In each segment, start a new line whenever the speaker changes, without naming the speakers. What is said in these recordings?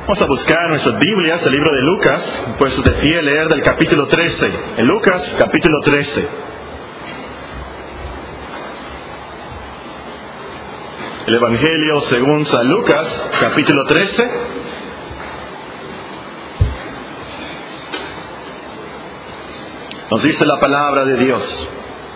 Vamos a buscar nuestras Biblias, el libro de Lucas, puestos de pie, leer del capítulo 13. En Lucas, capítulo 13. El Evangelio según San Lucas, capítulo 13. Nos dice la palabra de Dios.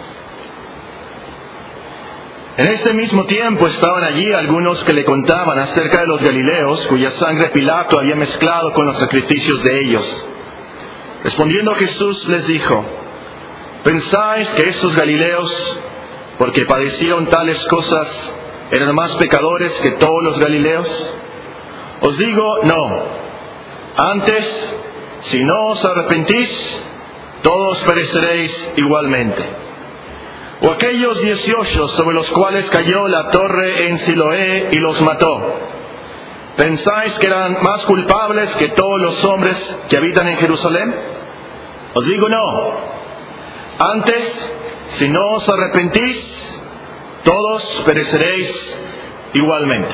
En este mismo tiempo estaban allí algunos que le contaban acerca de los galileos, cuya sangre Pilato había mezclado con los sacrificios de ellos. Respondiendo Jesús les dijo: ¿pensáis que estos galileos, porque padecieron tales cosas, eran más pecadores que todos los galileos? Os digo, no. Antes, si no os arrepentís, todos pereceréis igualmente. O aquellos 18 sobre los cuales cayó la torre en Siloé y los mató, ¿pensáis que eran más culpables que todos los hombres que habitan en Jerusalén? Os digo, no. Antes, si no os arrepentís, todos pereceréis igualmente.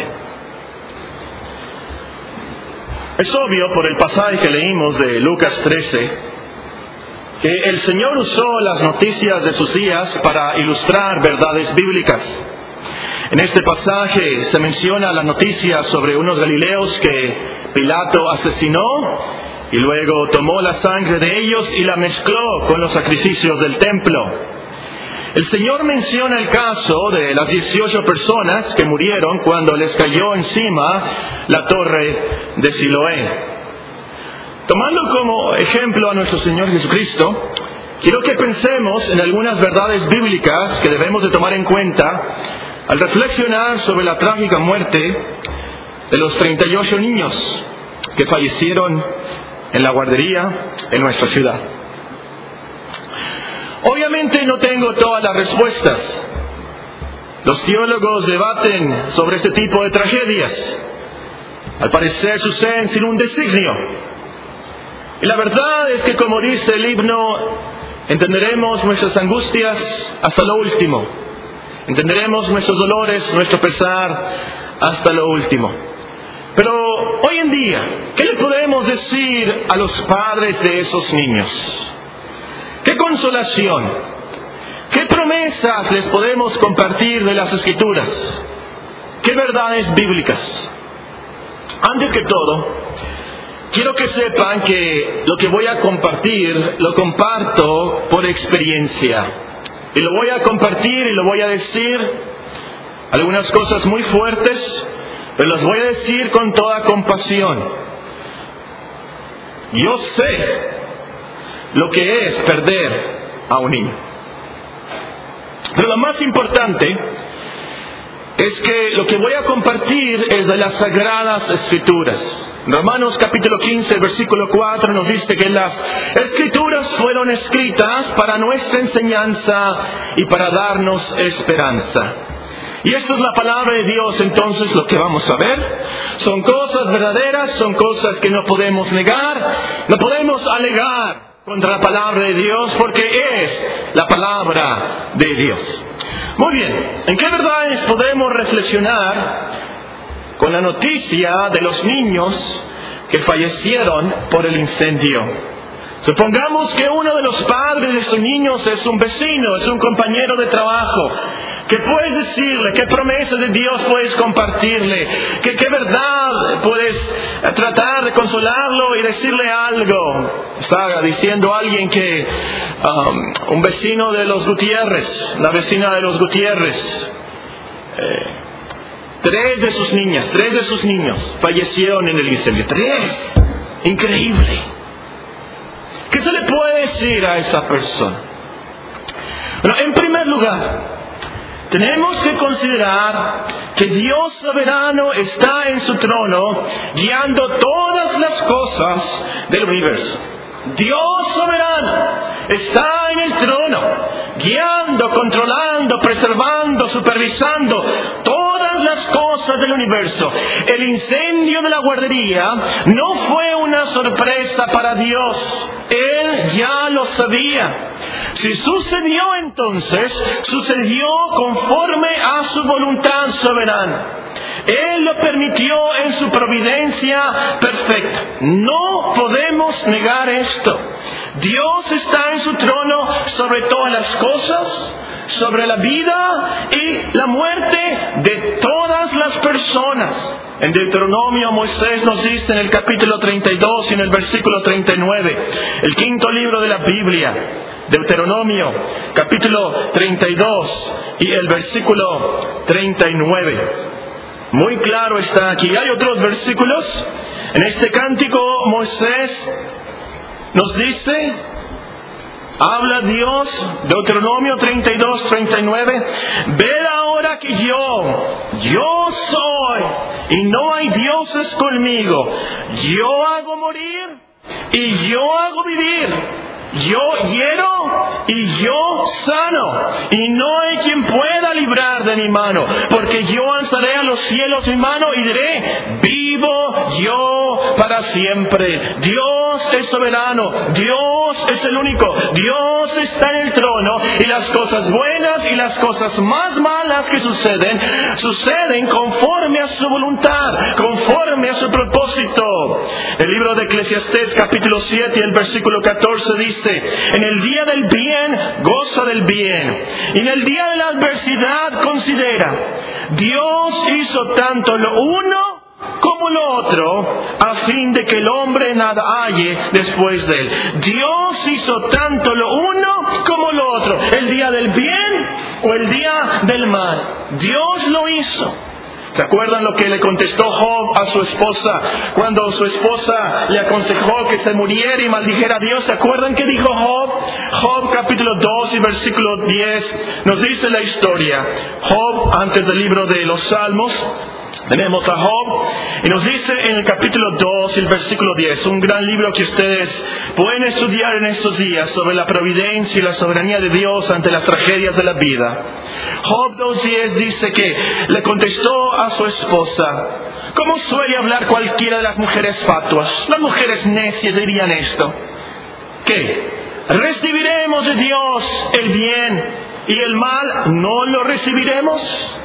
Es obvio por el pasaje que leímos de Lucas 13 que el Señor usó las noticias de sus días para ilustrar verdades bíblicas. En este pasaje se menciona la noticia sobre unos galileos que Pilato asesinó y luego tomó la sangre de ellos y la mezcló con los sacrificios del templo. El Señor menciona el caso de las 18 personas que murieron cuando les cayó encima la torre de Siloé. Tomando como ejemplo a nuestro Señor Jesucristo, quiero que pensemos en algunas verdades bíblicas que debemos de tomar en cuenta al reflexionar sobre la trágica muerte de los 38 niños que fallecieron en la guardería en nuestra ciudad. Obviamente no tengo todas las respuestas. Los teólogos debaten sobre este tipo de tragedias. Al parecer suceden sin un designio. Y la verdad es que, como dice el himno, entenderemos nuestras angustias hasta lo último. Entenderemos nuestros dolores, nuestro pesar hasta lo último. Pero hoy en día, ¿qué le podemos decir a los padres de esos niños? ¿Qué consolación? ¿Qué promesas les podemos compartir de las Escrituras? ¿Qué verdades bíblicas? Antes que todo, quiero que sepan que lo que voy a compartir, lo comparto por experiencia. Y lo voy a compartir y lo voy a decir, algunas cosas muy fuertes, pero las voy a decir con toda compasión. Yo sé lo que es perder a un niño. Pero lo más importante es que lo que voy a compartir es de las Sagradas Escrituras. Romanos capítulo 15, versículo 4 nos dice que las Escrituras fueron escritas para nuestra enseñanza y para darnos esperanza. Y esta es la palabra de Dios, entonces lo que vamos a ver son cosas verdaderas, son cosas que no podemos negar, no podemos alegar contra la palabra de Dios porque es la palabra de Dios. Muy bien, ¿en qué verdades podemos reflexionar con la noticia de los niños que fallecieron por el incendio? Supongamos que uno de los padres de esos niños es un vecino, es un compañero de trabajo. ¿Qué puedes decirle? ¿Qué promesas de Dios puedes compartirle? ¿Qué verdad puedes tratar de consolarlo y decirle algo? Estaba diciendo alguien que un vecino de los Gutiérrez, la vecina de los Gutiérrez, tres de sus niños fallecieron en el incendio. 3. Increíble. ¿Qué se le puede decir a esa persona? Bueno, en primer lugar, tenemos que considerar que Dios soberano está en su trono, guiando todas las cosas del universo. Dios soberano está en el trono, guiando, controlando, preservando, supervisando todas las cosas del universo. El incendio de la guardería no fue una sorpresa para Dios. Él ya lo sabía. Si sucedió entonces, sucedió conforme a su voluntad soberana. Él lo permitió en su providencia perfecta. No podemos negar esto. Dios está en su trono sobre todas las cosas, sobre la vida y la muerte de todas las personas. En Deuteronomio, Moisés nos dice en el capítulo 32 y en el versículo 39, el quinto libro de la Biblia, Deuteronomio, capítulo 32 y el versículo 39. Muy claro está aquí. Hay otros versículos. En este cántico, Moisés nos dice, habla Dios, Deuteronomio 32, 39, ved ahora que yo soy, y no hay dioses conmigo. Yo hago morir, y yo hago vivir. Yo hiero, y yo sano, y no hay quien pueda librar de mi mano, porque yo alzaré a los cielos mi mano y diré, vivo yo para siempre. Dios es soberano, Dios es el único, Dios está en el trono, y las cosas buenas y las cosas más malas que suceden conforme a su voluntad, conforme a su propósito. El libro de Eclesiastés capítulo 7 y el versículo 14 dice, en el día del bien, goza del bien, y en el día de la adversidad, considera. Dios hizo tanto lo uno como lo otro, a fin de que el hombre nada halle después de él. Dios hizo tanto lo uno como lo otro, el día del bien o el día del mal. Dios lo hizo. ¿Se acuerdan lo que le contestó Job a su esposa cuando su esposa le aconsejó que se muriera y maldijera a Dios? ¿Se acuerdan qué dijo Job? Job capítulo 2 y versículo 10 nos dice la historia. Job, antes del libro de los Salmos, tenemos a Job y nos dice en el capítulo 2 y el versículo 10, un gran libro que ustedes pueden estudiar en estos días sobre la providencia y la soberanía de Dios ante las tragedias de la vida. Job 2:10 dice que le contestó a su esposa, ¿cómo suele hablar cualquiera de las mujeres fatuas? Las mujeres necias dirían esto, ¿qué? ¿Recibiremos de Dios el bien y el mal no lo recibiremos?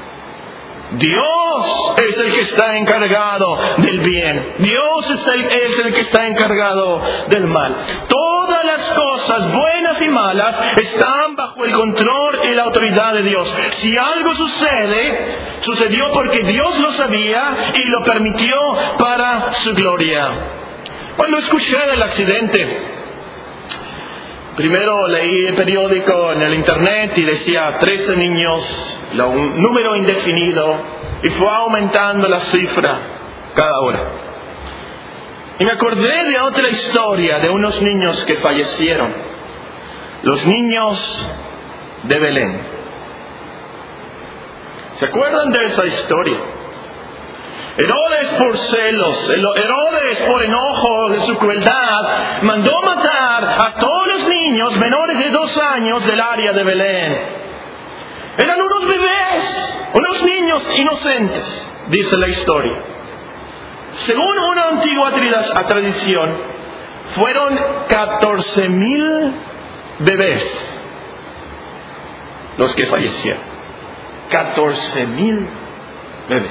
Dios es el que está encargado del bien. Dios es el que está encargado del mal. Todas las cosas buenas y malas están bajo el control y la autoridad de Dios. Si algo sucedió porque Dios lo sabía y lo permitió para su gloria. Cuando escuché del accidente, primero leí el periódico en el internet y decía 13 niños, un número indefinido, y fue aumentando la cifra cada hora. Y me acordé de otra historia de unos niños que fallecieron, los niños de Belén. ¿Se acuerdan de esa historia? Herodes por celos, Herodes por enojo de su crueldad, mandó matar a todos los niños menores de 2 años del área de Belén. Eran unos bebés, unos niños inocentes, dice la historia. Según una antigua tradición, fueron 14,000 bebés los que fallecieron. 14,000 bebés.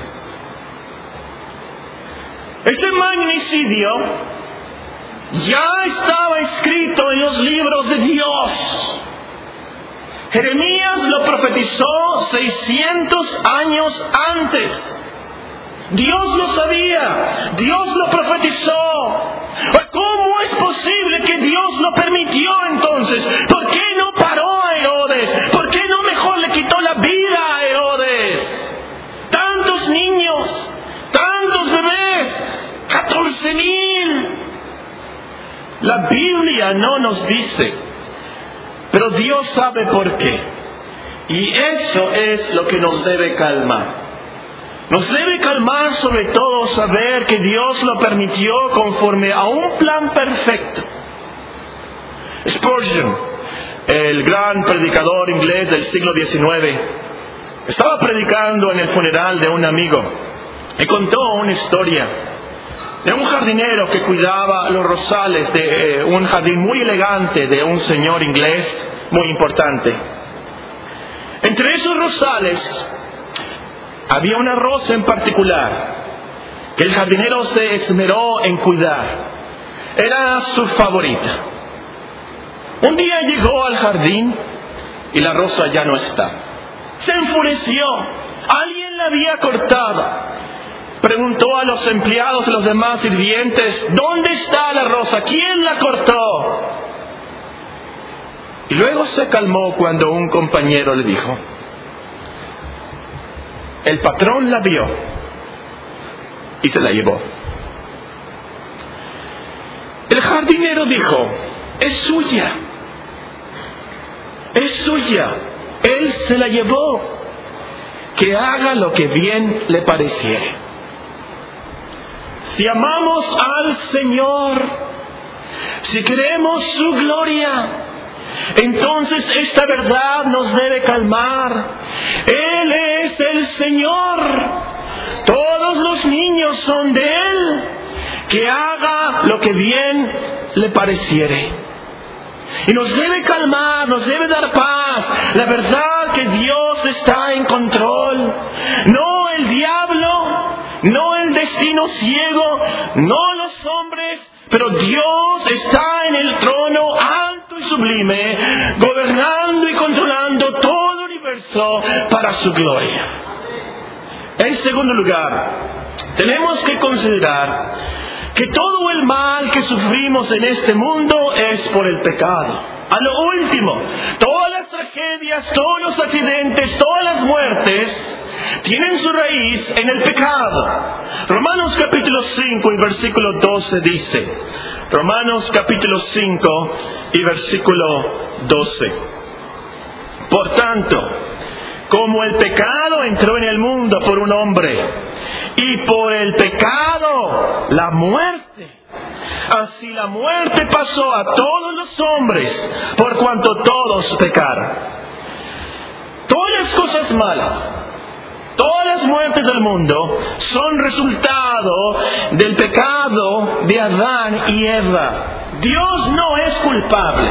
Este magnicidio ya estaba escrito en los libros de Dios. Jeremías lo profetizó 600 años antes. Dios lo sabía, Dios lo profetizó. ¿Cómo es posible que Dios lo permitió entonces? ¿Por qué no paró a Herodes? ¿Por qué no mejor le quitó la vida a Herodes? Tantos niños, tantos bebés, 14,000. La Biblia no nos dice, pero Dios sabe por qué. Y eso es lo que nos debe calmar. Nos debe calmar sobre todo saber que Dios lo permitió conforme a un plan perfecto. Spurgeon, el gran predicador inglés del siglo XIX, estaba predicando en el funeral de un amigo y contó una historia de un jardinero que cuidaba los rosales de un jardín muy elegante de un señor inglés muy importante. Entre esos rosales había una rosa en particular que el jardinero se esmeró en cuidar. Era su favorita. Un día llegó al jardín y la rosa ya no está. Se enfureció. Alguien la había cortado. Preguntó a los empleados, a los demás sirvientes, ¿dónde está la rosa? ¿Quién la cortó? Y luego se calmó cuando un compañero le dijo, el patrón la vio y se la llevó. El jardinero dijo, es suya. Es suya. Él se la llevó. Que haga lo que bien le pareciere. Si amamos al Señor, si queremos su gloria, entonces esta verdad nos debe calmar. Él es el Señor. Todos los niños son de Él. Que haga lo que bien le pareciere. Y nos debe calmar, nos debe dar paz. La verdad que Dios está en control. No el diablo, no el destino ciego, no los hombres, pero Dios está en el trono alto y sublime, gobernando y controlando todo el universo para su gloria. En segundo lugar, tenemos que considerar que todo el mal que sufrimos en este mundo es por el pecado. A lo último, todas las tragedias, todos los accidentes, todas las muertes tienen su raíz en el pecado. Romanos capítulo 5 y versículo 12 dice, Romanos capítulo 5 y versículo 12. Por tanto, como el pecado entró en el mundo por un hombre, y por el pecado la muerte, así la muerte pasó a todos los hombres, por cuanto todos pecaron. Todas las cosas malas, todas las muertes del mundo son resultado del pecado de Adán y Eva. Dios no es culpable.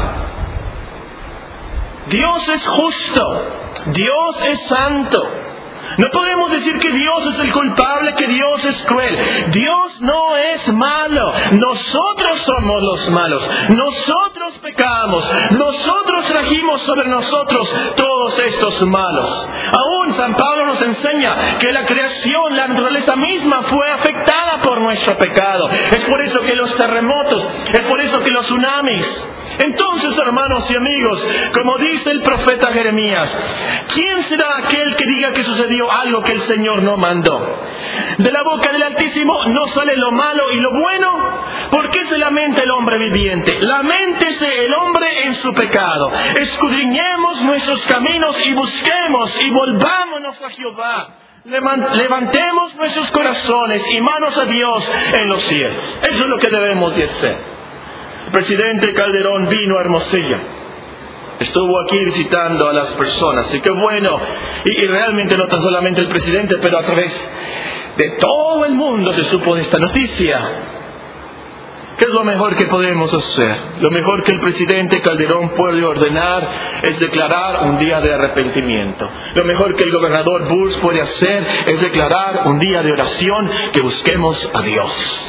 Dios es justo. Dios es santo. No podemos decir que Dios es el culpable, que Dios es cruel. Dios no es malo. Nosotros somos los malos. Nosotros pecamos. Nosotros trajimos sobre nosotros todos estos malos. Aún San Pablo nos enseña que la creación, la naturaleza misma fue afectada por nuestro pecado. Es por eso que los terremotos, es por eso que los tsunamis. Entonces, hermanos y amigos, como dice el profeta Jeremías, ¿quién será aquel que diga que sucedió algo que el Señor no mandó? De la boca del Altísimo no sale lo malo y lo bueno. ¿Por qué se lamenta el hombre viviente? Laméntese el hombre en su pecado. Escudriñemos nuestros caminos y busquemos y volvámonos a Jehová. Levantemos nuestros corazones y manos a Dios en los cielos. Eso es lo que debemos de hacer. El presidente Calderón vino a Hermosillo. Estuvo aquí visitando a las personas. Y qué bueno. Y realmente no tan solamente el presidente, pero a través de todo el mundo se supo de esta noticia. ¿Qué es lo mejor que podemos hacer? Lo mejor que el presidente Calderón puede ordenar es declarar un día de arrepentimiento. Lo mejor que el gobernador Bush puede hacer es declarar un día de oración, que busquemos a Dios.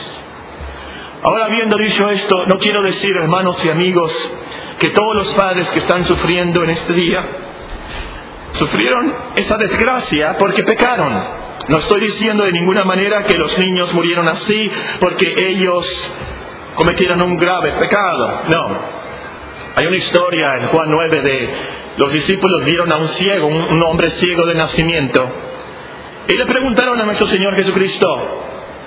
Ahora, habiendo dicho esto, no quiero decir, hermanos y amigos, que todos los padres que están sufriendo en este día sufrieron esa desgracia porque pecaron. No estoy diciendo de ninguna manera que los niños murieron así porque ellos cometieron un grave pecado. No. Hay una historia en Juan 9 de los discípulos vieron a un ciego, un hombre ciego de nacimiento, y le preguntaron a nuestro Señor Jesucristo,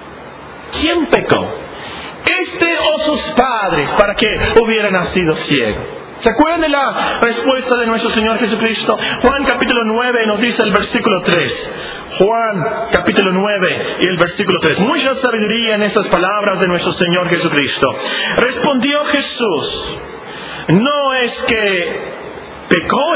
¿quién pecó? ¿Este o sus padres para que hubiera nacido ciego? ¿Se acuerdan de la respuesta de nuestro Señor Jesucristo? Juan capítulo 9 nos dice el versículo 3. Juan capítulo 9 y el versículo 3. Mucha sabiduría en estas palabras de nuestro Señor Jesucristo. Respondió Jesús, no es que pecó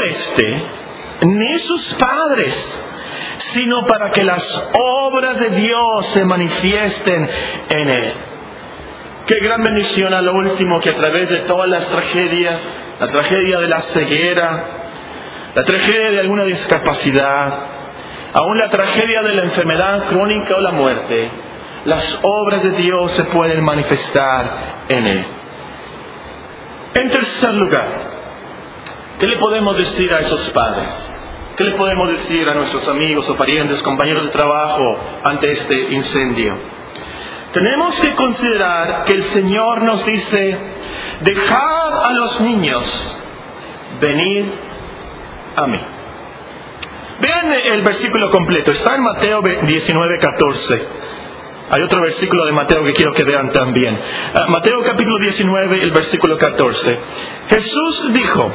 ni sus padres, sino para que las obras de Dios se manifiesten en él. Qué gran bendición a lo último que a través de todas las tragedias, la tragedia de la ceguera, la tragedia de alguna discapacidad, aún la tragedia de la enfermedad crónica o la muerte, las obras de Dios se pueden manifestar en él. En tercer lugar, ¿qué le podemos decir a esos padres? ¿Qué le podemos decir a nuestros amigos o parientes, compañeros de trabajo ante este incendio? Tenemos que considerar que el Señor nos dice: dejad a los niños venir a mí. Vean el versículo completo, está en Mateo 19:14. Hay otro versículo de Mateo que quiero que vean también. Mateo capítulo 19, el versículo 14. Jesús dijo,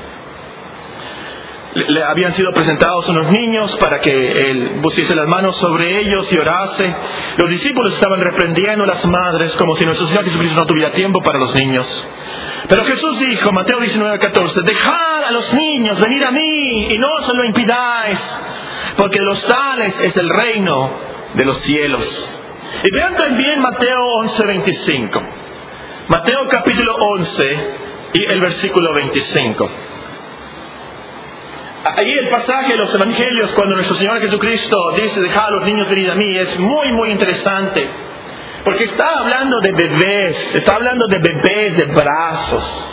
le habían sido presentados unos niños para que él pusiese las manos sobre ellos y orase. Los discípulos estaban reprendiendo a las madres como si nuestro Señor Jesucristo no tuviera tiempo para los niños. Pero Jesús dijo, Mateo 19:14, dejad a los niños venir a mí y no se lo impidáis, porque de los tales es el reino de los cielos. Y vean también Mateo 11:25. Mateo capítulo 11 y el versículo 25. Ahí el pasaje de los evangelios, cuando nuestro Señor Jesucristo dice dejad a los niños venir a mí, es muy muy interesante, porque está hablando de bebés, de brazos.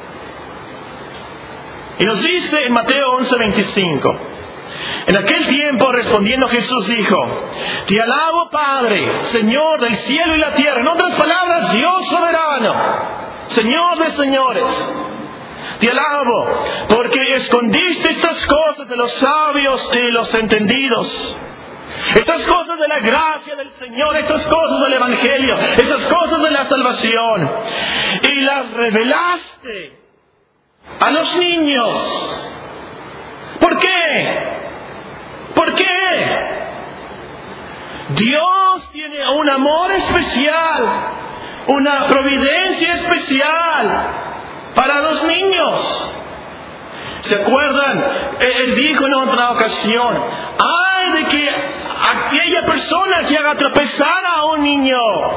Y nos dice en Mateo 11:25, en aquel tiempo respondiendo Jesús dijo, te alabo Padre, Señor del cielo y la tierra. En otras palabras, Dios soberano, Señor de señores. Te alabo porque escondiste estas cosas de los sabios y de los entendidos. Estas cosas de la gracia del Señor, estas cosas del Evangelio, estas cosas de la salvación. Y las revelaste a los niños. ¿Por qué? ¿Por qué? Dios tiene un amor especial, una providencia especial para los niños. ¿Se acuerdan? Él dijo en otra ocasión, ¡ay de que aquella persona que haga tropezar a un niño!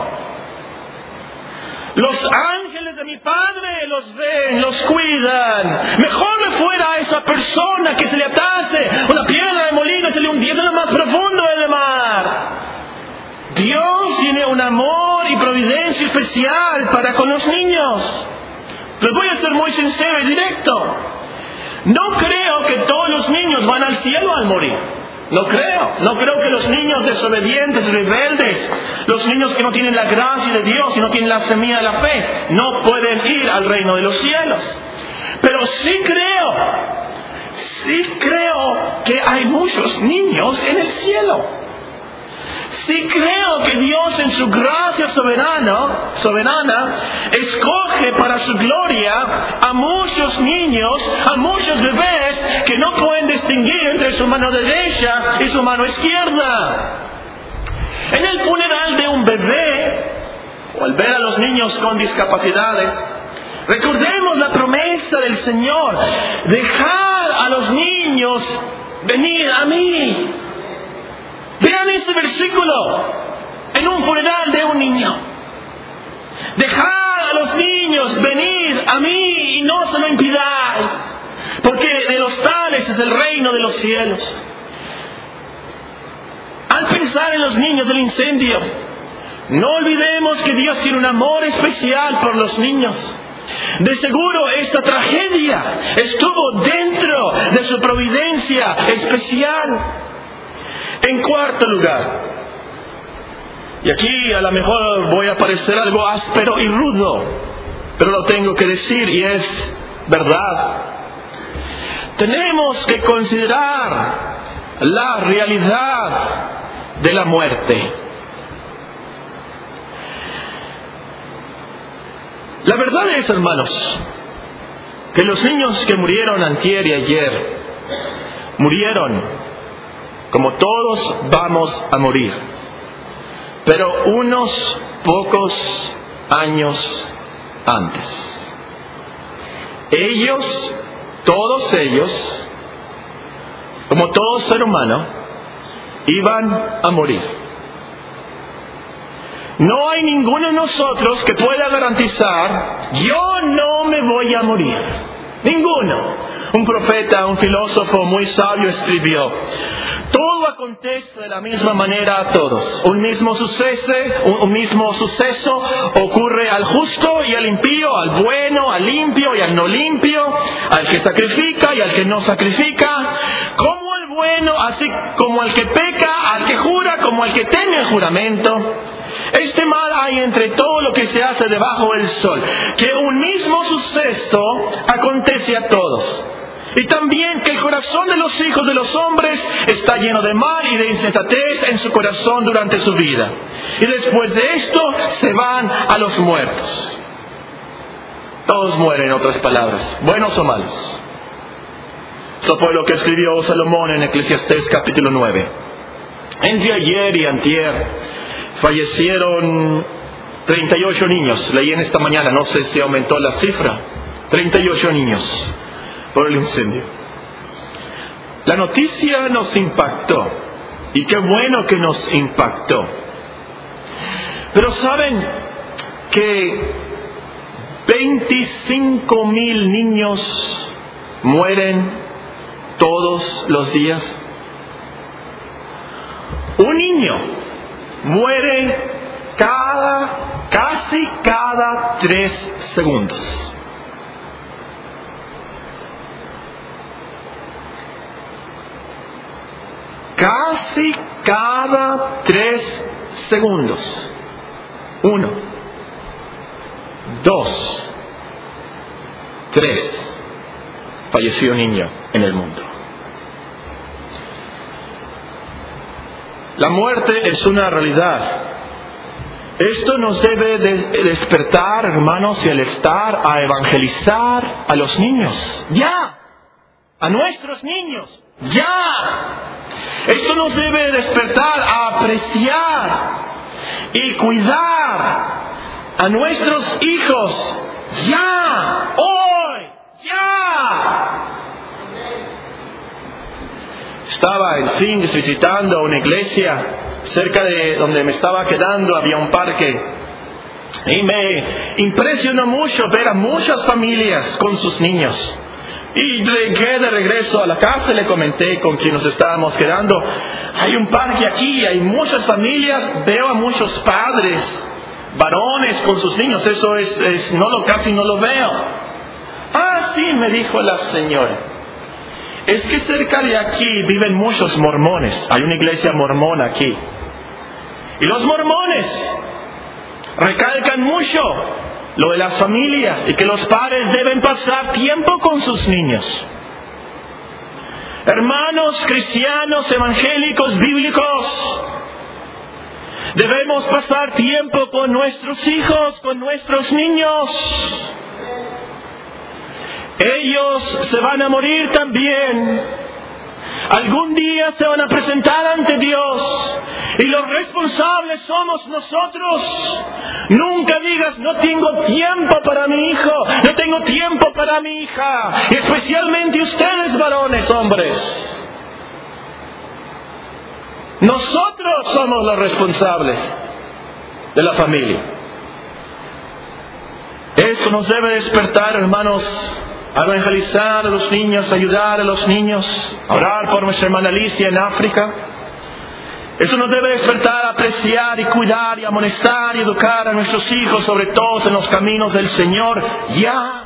Los ángeles de mi Padre los ven, los cuidan. Mejor le fuera a esa persona que se le atase una piedra de molino y se le hundiese en lo más profundo del mar. Dios tiene un amor y providencia especial para con los niños. Les voy a ser muy sincero y directo. No creo que todos los niños van al cielo al morir. No creo que los niños desobedientes, rebeldes, los niños que no tienen la gracia de Dios y no tienen la semilla de la fe, no pueden ir al reino de los cielos. Pero sí creo que hay muchos niños en el cielo. Sí creo que Dios en su gracia soberana escoge para su gloria a muchos niños, a muchos bebés que no pueden distinguir entre su mano derecha y su mano izquierda. En el funeral de un bebé, o al ver a los niños con discapacidades, recordemos la promesa del Señor: dejad a los niños venir a mí. Vean este versículo en un funeral de un niño. Dejad a los niños venir a mí y no se lo impidáis, porque de los tales es el reino de los cielos. Al pensar en los niños del incendio, no olvidemos que Dios tiene un amor especial por los niños. De seguro esta tragedia estuvo dentro de su providencia especial. En cuarto lugar, y aquí a lo mejor voy a parecer algo áspero y rudo, pero lo tengo que decir y es verdad. Tenemos que considerar la realidad de la muerte. La verdad es, hermanos, que los niños que murieron antier y ayer murieron como todos vamos a morir, pero unos pocos años antes. Ellos, todos ellos, como todo ser humano, iban a morir. No hay ninguno de nosotros que pueda garantizar, yo no me voy a morir. Ninguno. Un profeta, un filósofo muy sabio escribió: todo acontece de la misma manera a todos. Un mismo suceso ocurre al justo y al impío, al bueno, al limpio y al no limpio, al que sacrifica y al que no sacrifica, como al bueno, así como al que peca, al que jura, como al que teme el juramento. Este mal hay entre todo lo que se hace debajo del sol, que un mismo suceso acontece a todos. Y también que el corazón de los hijos de los hombres está lleno de mal y de insensatez en su corazón durante su vida. Y después de esto se van a los muertos. Todos mueren, en otras palabras, buenos o malos. Eso fue lo que escribió Salomón en Eclesiastés capítulo 9. Entre ayer y antier fallecieron 38 niños. Leí en esta mañana, no sé si aumentó la cifra. 38 niños por el incendio. La noticia nos impactó. Y qué bueno que nos impactó. Pero ¿saben que 25,000 niños mueren todos los días? Un niño muere casi cada 3 segundos. Casi cada 3 segundos. 1, 2, 3. Falleció un niño en el mundo. La muerte es una realidad. Esto nos debe despertar, hermanos, y alertar a evangelizar a los niños. ¡Ya! A nuestros niños. ¡Ya! Esto nos debe despertar a apreciar y cuidar a nuestros hijos. ¡Ya! ¡Hoy! ¡Ya! Estaba en Phoenix visitando una iglesia. Cerca de donde me estaba quedando había un parque. Y me impresionó mucho ver a muchas familias con sus niños. Y llegué de regreso a la casa y le comenté con quien nos estábamos quedando: hay un parque aquí, hay muchas familias, veo a muchos padres, varones con sus niños. Eso casi no lo veo. Ah, sí, me dijo la señora. Es que cerca de aquí viven muchos mormones. Hay una iglesia mormona aquí. Y los mormones recalcan mucho lo de las familias y que los padres deben pasar tiempo con sus niños. Hermanos cristianos, evangélicos, bíblicos, debemos pasar tiempo con nuestros hijos, con nuestros niños. Ellos se van a morir también. Algún día se van a presentar ante Dios y los responsables somos nosotros. Nunca digas: no tengo tiempo para mi hijo, no tengo tiempo para mi hija. Y especialmente ustedes, varones, hombres. Nosotros somos los responsables de la familia. Eso nos debe despertar, hermanos, a evangelizar a los niños, a ayudar a los niños, a orar por nuestra hermana Alicia en África. Eso nos debe despertar a apreciar y cuidar y amonestar y educar a nuestros hijos, sobre todo en los caminos del Señor, ya.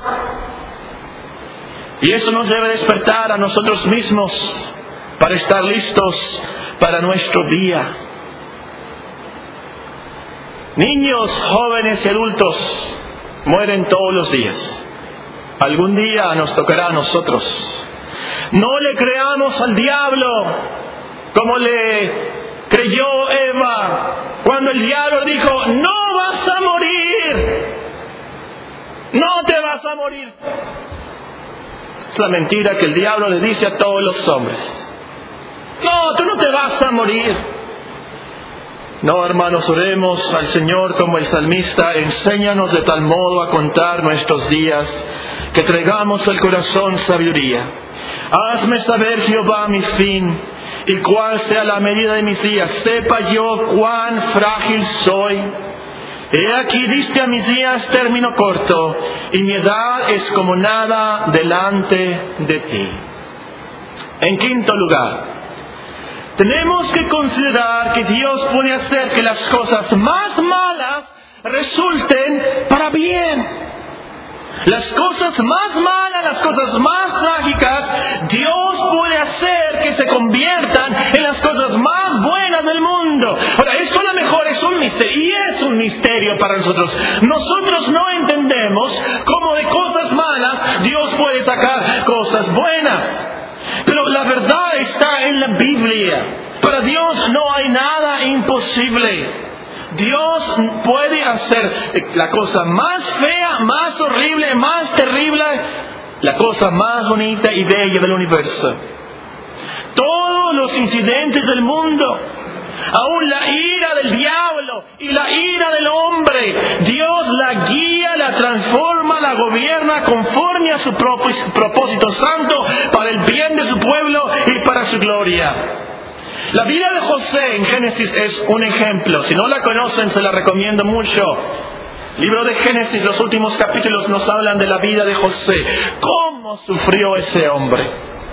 Y eso nos debe despertar a nosotros mismos para estar listos para nuestro día. Niños, jóvenes y adultos mueren todos los días. Algún día nos tocará a nosotros. No le creamos al diablo como le creyó Eva cuando el diablo dijo: no vas a morir, no te vas a morir. Es la mentira que el diablo le dice a todos los hombres: no, tú no te vas a morir. No, hermanos, oremos al Señor como el salmista: enséñanos de tal modo a contar nuestros días, que traigamos al corazón sabiduría. Hazme saber, Jehová, mi fin, y cuál sea la medida de mis días. Sepa yo cuán frágil soy. He aquí diste a mis días término corto, y mi edad es como nada delante de ti. En quinto lugar, tenemos que considerar que Dios puede hacer que las cosas más malas resulten para bien. Las cosas más malas, las cosas más trágicas, Dios puede hacer que se conviertan en las cosas más buenas del mundo. Ahora, esto a lo mejor es un misterio, y es un misterio para nosotros. Nosotros no entendemos cómo de cosas malas Dios puede sacar cosas buenas. Pero la verdad está en la Biblia. Para Dios no hay nada imposible. Dios puede hacer la cosa más fea, más horrible, más terrible, la cosa más bonita y bella del universo. Todos los incidentes del mundo, aún la ira del diablo y la ira del hombre, Dios la guía, la transforma, la gobierna conforme a su propósito santo para el bien de su pueblo y para su gloria. La vida de José en Génesis es un ejemplo. Si no la conocen, se la recomiendo mucho. Libro de Génesis, los últimos capítulos nos hablan de la vida de José. ¿Cómo sufrió ese hombre?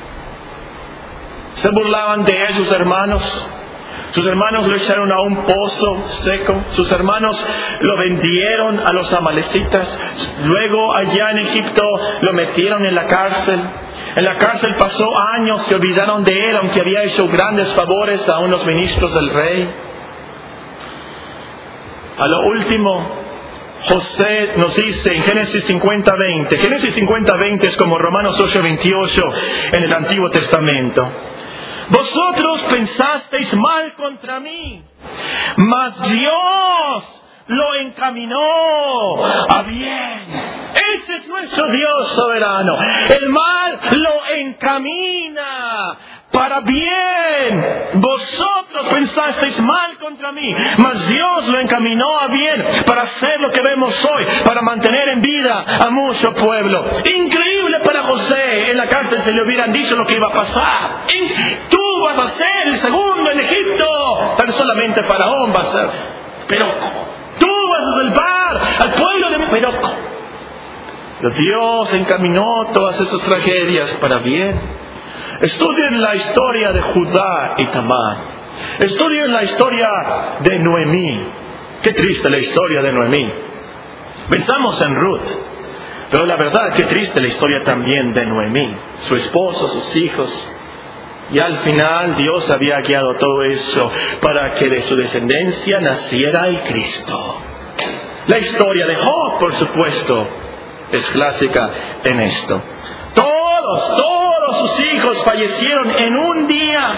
Se burlaban de él sus hermanos. Sus hermanos lo echaron a un pozo seco. Sus hermanos lo vendieron a los amalecitas. Luego allá en Egipto lo metieron en la cárcel. En la cárcel pasó años, se olvidaron de él, aunque había hecho grandes favores a unos ministros del rey. A lo último, José nos dice en Génesis 50:20. Génesis 50:20 es como Romanos 8:28 en el Antiguo Testamento. Vosotros pensasteis mal contra mí, mas Dios lo encaminó a bien. Ese es nuestro Dios soberano. El mal lo encamina para bien. Vosotros pensasteis mal contra mí, mas Dios lo encaminó a bien para hacer lo que vemos hoy, para mantener en vida a mucho pueblo. Increíble para José. En la cárcel se le hubieran dicho lo que iba a pasar. Tú vas a ser el segundo en Egipto. Tan solamente Faraón va a ser. Pero tú vas a salvar al pueblo de... Pero Dios encaminó todas esas tragedias para bien. Estudien la historia de Judá y Tamar. Estudien la historia de Noemí. Qué triste la historia de Noemí. Pensamos en Ruth, pero la verdad, qué triste la historia también de Noemí. Su esposo, sus hijos. Y al final Dios había guiado todo eso para que de su descendencia naciera el Cristo. La historia de Job, por supuesto, es clásica en esto. Todos sus hijos fallecieron en un día.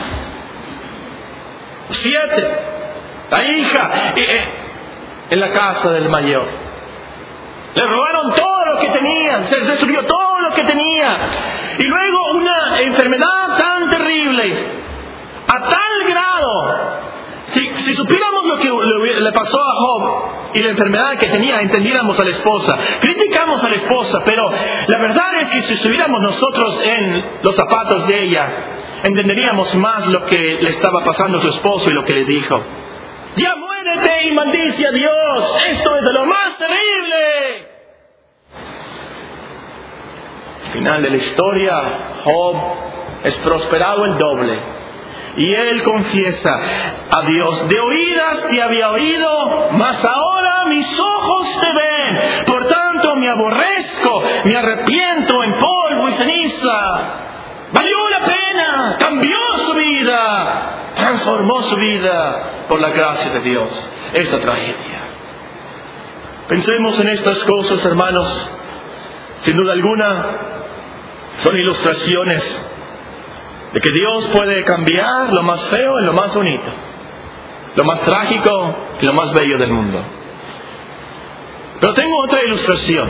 7. La hija en la casa del mayor. Le robaron todo lo que tenía, se destruyó todo lo que tenía. Y luego una enfermedad tan terrible, a tal grado. Si supiéramos lo que le pasó a Job y la enfermedad que tenía, entendiéramos a la esposa. Criticamos a la esposa, pero la verdad es que si estuviéramos nosotros en los zapatos de ella, entenderíamos más lo que le estaba pasando a su esposo y lo que le dijo. Ya muérete y maldice a Dios. Esto es de lo más terrible. Al final de la historia, Job es prosperado el doble. Y él confiesa a Dios: de oídas te había oído, mas ahora mis ojos te ven. Por tanto me aborrezco, me arrepiento en polvo y ceniza. Valió la pena, cambió su vida, transformó su vida por la gracia de Dios. Esta tragedia. Pensemos en estas cosas, hermanos. Sin duda alguna, son ilustraciones de que Dios puede cambiar lo más feo en lo más bonito, lo más trágico y lo más bello del mundo. Pero tengo otra ilustración.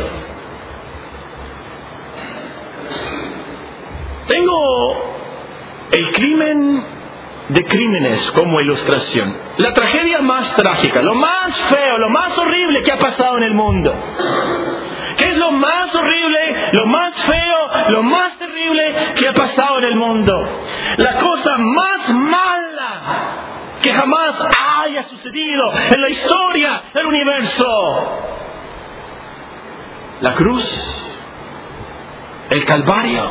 Tengo el crimen de crímenes como ilustración. La tragedia más trágica, lo más feo, lo más horrible que ha pasado en el mundo. ¿Qué es lo más horrible, lo más feo, lo más terrible que ha pasado en el mundo? La cosa más mala que jamás haya sucedido en la historia del universo. La cruz, el Calvario.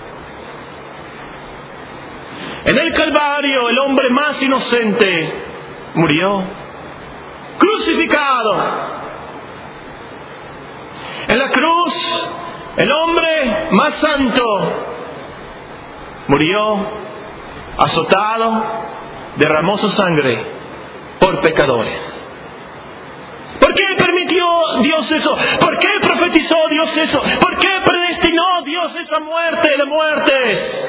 En el Calvario el hombre más inocente murió, crucificado. En la cruz el hombre más santo murió azotado, derramó su sangre por pecadores. ¿Por qué permitió Dios eso? ¿Por qué profetizó Dios eso? ¿Por qué predestinó Dios esa muerte de muertes?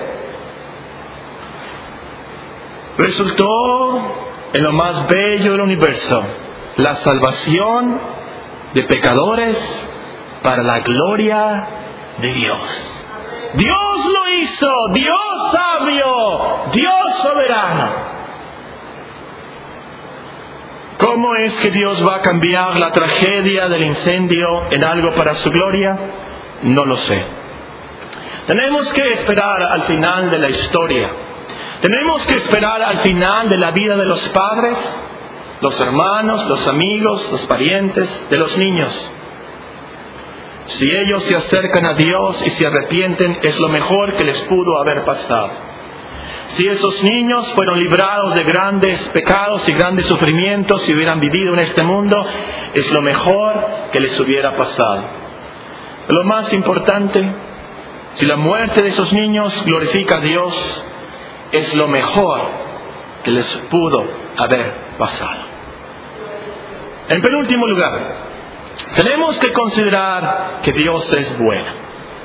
Resultó en lo más bello del universo, la salvación de pecadores para la gloria de Dios. Dios lo hizo, Dios sabio, Dios soberano. ¿Cómo es que Dios va a cambiar la tragedia del incendio en algo para su gloria? No lo sé. Tenemos que esperar al final de la historia. Tenemos que esperar al final de la vida de los padres, los hermanos, los amigos, los parientes, de los niños. Si ellos se acercan a Dios y se arrepienten, es lo mejor que les pudo haber pasado. Si esos niños fueron librados de grandes pecados y grandes sufrimientos y hubieran vivido en este mundo, es lo mejor que les hubiera pasado. Lo más importante, si la muerte de esos niños glorifica a Dios, es lo mejor que les pudo haber pasado. En penúltimo lugar, tenemos que considerar que Dios es bueno.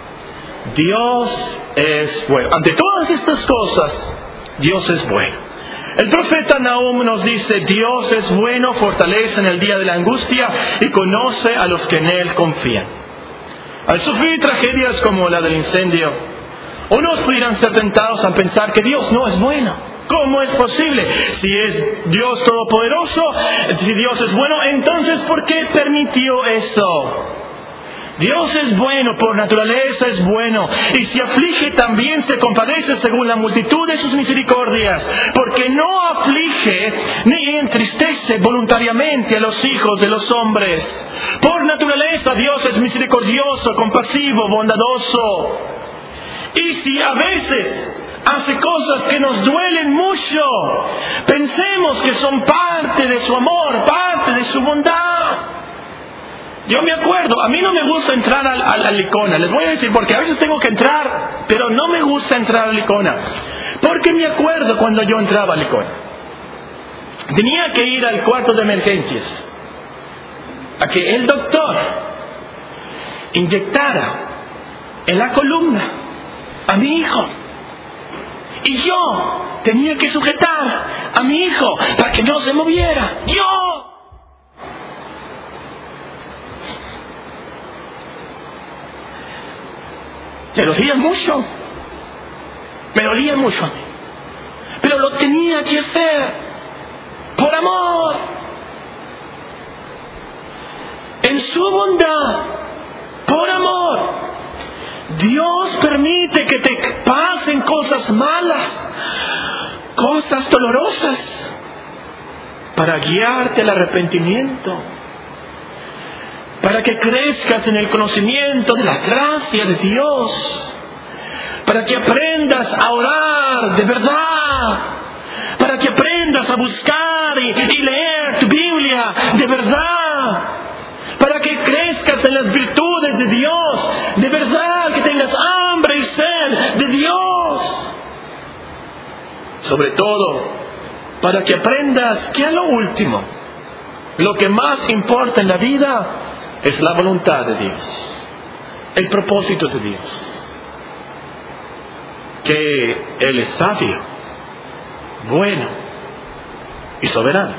Dios es bueno. Ante todas estas cosas, Dios es bueno. El profeta Nahum nos dice: Dios es bueno, fortalece en el día de la angustia y conoce a los que en Él confían. Al sufrir tragedias como la del incendio, unos pudieran ser tentados a pensar que Dios no es bueno. ¿Cómo es posible? Si es Dios todopoderoso, si Dios es bueno, entonces ¿por qué permitió eso? Dios es bueno, por naturaleza es bueno, y si aflige también se compadece según la multitud de sus misericordias, porque no aflige ni entristece voluntariamente a los hijos de los hombres. Por naturaleza Dios es misericordioso, compasivo, bondadoso. Y si a veces hace cosas que nos duelen mucho, pensemos que son parte de su amor, parte de su bondad. Yo me acuerdo, a mí no me gusta entrar a la Licona, les voy a decir, porque a veces tengo que entrar, pero no me gusta entrar a la Licona, porque me acuerdo cuando yo entraba a la Licona, tenía que ir al cuarto de emergencias, a que el doctor inyectara en la columna a mi hijo, y yo tenía que sujetar a mi hijo para que no se moviera. Me dolía mucho a mí, pero lo tenía que hacer por amor. En su bondad, por amor, Dios permite que te pasen cosas malas, cosas dolorosas, para guiarte al arrepentimiento, para que crezcas en el conocimiento de la gracia de Dios, para que aprendas a orar de verdad, para que aprendas a buscar y leer tu Biblia de verdad, para que crezcas en las virtudes de Dios, de verdad, que tengas hambre y sed de Dios. Sobre todo, para que aprendas que a lo último, lo que más importa en la vida es la voluntad de Dios, el propósito de Dios. Que Él es sabio, bueno y soberano.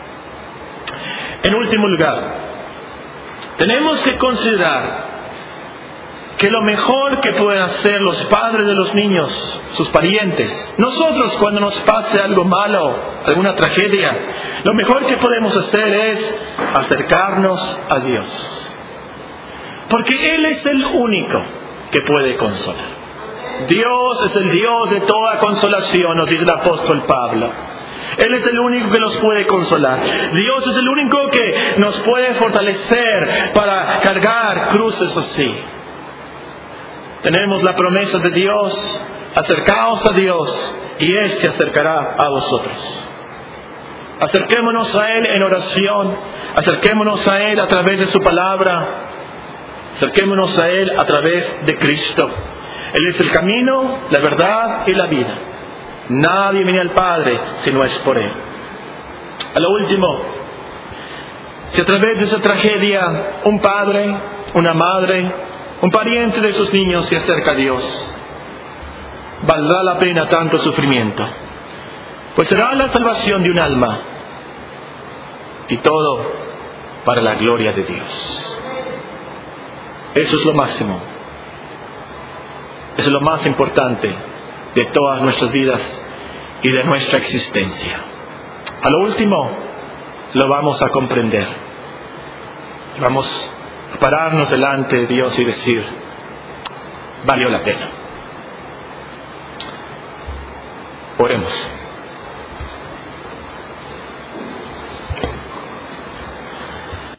En último lugar, tenemos que considerar que lo mejor que pueden hacer los padres de los niños, sus parientes, nosotros cuando nos pase algo malo, alguna tragedia, lo mejor que podemos hacer es acercarnos a Dios. Porque Él es el único que puede consolar. Dios es el Dios de toda consolación, nos dice el apóstol Pablo. Él es el único que nos puede consolar. Dios es el único que nos puede fortalecer para cargar cruces así. Tenemos la promesa de Dios: acercaos a Dios y Él se acercará a vosotros. Acerquémonos a Él en oración, acerquémonos a Él a través de su palabra, acerquémonos a Él a través de Cristo. Él es el camino, la verdad y la vida. Nadie viene al Padre si no es por Él. A lo último, si a través de esa tragedia un padre, una madre, un pariente de sus niños se acerca a Dios, valdrá la pena tanto sufrimiento, pues será la salvación de un alma, y todo para la gloria de Dios. Eso es lo máximo. Eso es lo más importante de todas nuestras vidas y de nuestra existencia. A lo último, lo vamos a comprender. Vamos a pararnos delante de Dios y decir: valió la pena. Oremos.